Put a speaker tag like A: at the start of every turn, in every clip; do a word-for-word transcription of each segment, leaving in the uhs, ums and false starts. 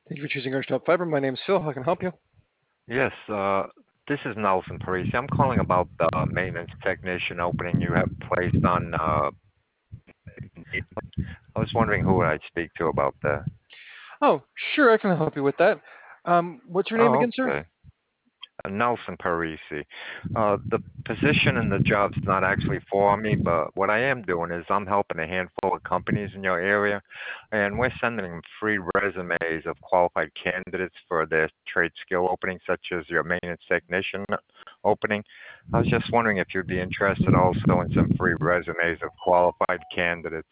A: Thank you for choosing Archtop Fiber. My name is Phil. How can I help you?
B: Yes, uh, this is Nelson Parisi. I'm calling about the maintenance technician opening you have placed on. Uh, I was wondering who I'd speak to about that.
A: Oh, sure, I can help you with that. Um, what's your name
B: Oh,
A: again, sir?
B: okay. Uh, Nelson Parisi. Uh, the position and the job's not actually for me, but what I am doing is I'm helping a handful of companies in your area, and we're sending them free resumes of qualified candidates for their trade skill openings, such as your maintenance technician opening. I was just wondering if you'd be interested also in some free resumes of qualified candidates.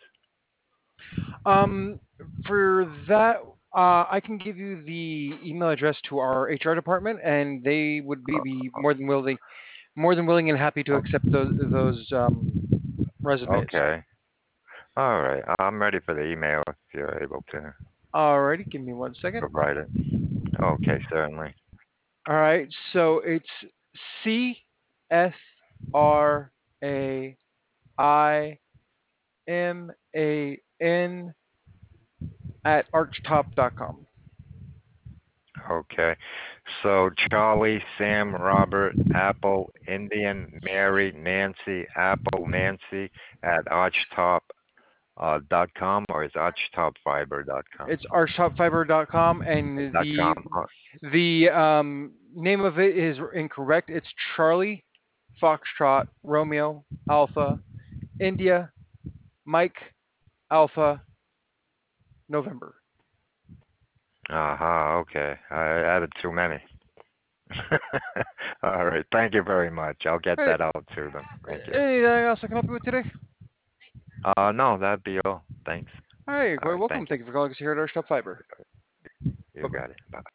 A: Um, for that, uh, I can give you the email address to our H R department, and they would be, be more than willing, more than willing and happy to accept those those um, resumes.
B: Okay. All right. I'm ready for the email if you're able to
A: Alrighty, give me one second.
B: provide it. Okay, certainly.
A: All right, so it's C S R A I M A N at archtop dot com.
B: Okay. So Charlie, Sam, Robert, Apple, Indian, Mary, Nancy, Apple, Nancy at archtop uh, dot com or is archtopfiber dot com?
A: It's archtop fiber dot com, and
B: Dot
A: the
B: com. Uh,
A: the um, name of it is incorrect. It's Charlie, Foxtrot, Romeo, Alpha, India, Mike, Alpha, November.
B: uh-huh, okay. I added too many. All right. Thank you very much. I'll get
A: All right.
B: that out to them. Thank you.
A: Anything else I can help you with today?
B: Uh, no, that'd be all. Thanks.
A: All right, you're
B: All
A: quite
B: right.
A: welcome.
B: Thank you.
A: Thank you for calling us here at Archtop Fiber.
B: You
A: Bye bye.
B: got it. Bye.